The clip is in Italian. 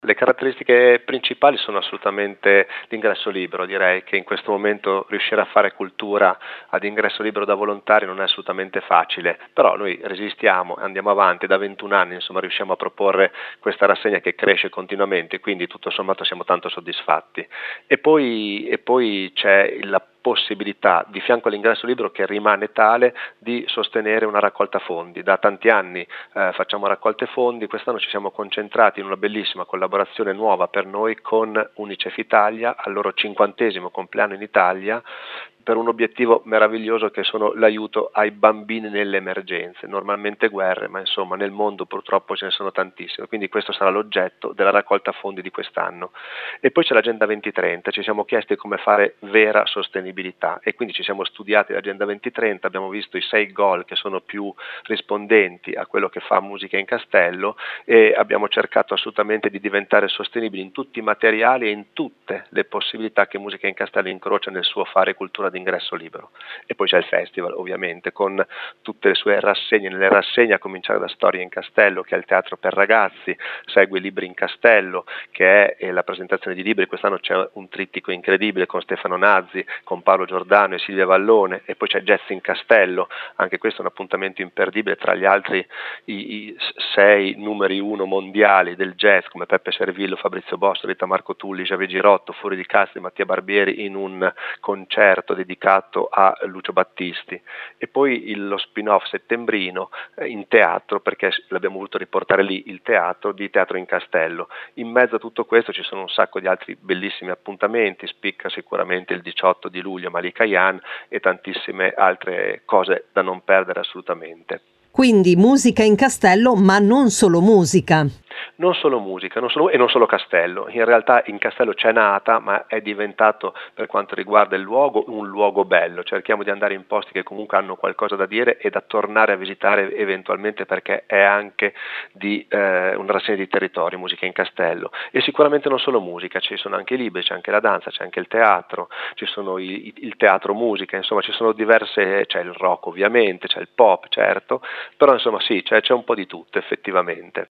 Le caratteristiche principali sono assolutamente l'ingresso libero. Direi che in questo momento riuscire a fare cultura ad ingresso libero da volontari non è assolutamente facile, però noi resistiamo, andiamo avanti, da 21 anni insomma riusciamo a proporre questa rassegna che cresce continuamente, quindi tutto sommato siamo tanto soddisfatti. E poi c'è la possibilità, di fianco all'ingresso libero che rimane tale, di sostenere una raccolta fondi. Da tanti anni facciamo raccolte fondi, quest'anno ci siamo concentrati in una bellissima collaborazione nuova per noi con Unicef Italia, al loro 50° compleanno in Italia, per un obiettivo meraviglioso che sono l'aiuto ai bambini nelle emergenze, normalmente guerre, ma insomma nel mondo purtroppo ce ne sono tantissime, quindi questo sarà l'oggetto della raccolta fondi di quest'anno. E poi c'è l'Agenda 2030, ci siamo chiesti come fare vera sostenibilità e quindi ci siamo studiati l'Agenda 2030, abbiamo visto i 6 goal che sono più rispondenti a quello che fa Musica in Castello e abbiamo cercato assolutamente di diventare sostenibili in tutti i materiali e in tutte le possibilità che Musica in Castello incrocia nel suo fare cultura d'ingresso libero. E poi c'è il festival ovviamente con tutte le sue rassegne, nelle rassegne a cominciare da Storia in Castello che è il teatro per ragazzi, segue Libri in Castello che è la presentazione di libri, quest'anno c'è un trittico incredibile con Stefano Nazzi, con Paolo Giordano e Silvia Vallone e poi c'è Jazz in Castello, anche questo è un appuntamento imperdibile tra gli altri i 6 numeri 1 mondiali del jazz come Peppe Servillo, Fabrizio Bosco, Rita Marco Tulli, Javier Girotto, Fuori di Castri, Mattia Barbieri in un concerto dedicato a Lucio Battisti e poi lo spin-off settembrino in teatro perché l'abbiamo voluto riportare lì il teatro di Teatro in Castello. In mezzo a tutto questo ci sono un sacco di altri bellissimi appuntamenti, spicca sicuramente il 18 di luglio Malika Yan e tantissime altre cose da non perdere assolutamente. Quindi musica in Castello, ma non solo musica. Non solo musica, e non solo Castello, in realtà in Castello c'è nata, ma è diventato per quanto riguarda il luogo un luogo bello, cerchiamo di andare in posti che comunque hanno qualcosa da dire e da tornare a visitare eventualmente perché è anche di una rassegna di territorio, Musica in Castello e sicuramente non solo musica, ci sono anche i libri, c'è anche la danza, c'è anche il teatro, ci sono il teatro musica, insomma ci sono diverse, c'è il rock ovviamente, c'è il pop certo, però insomma sì, c'è un po' di tutto effettivamente.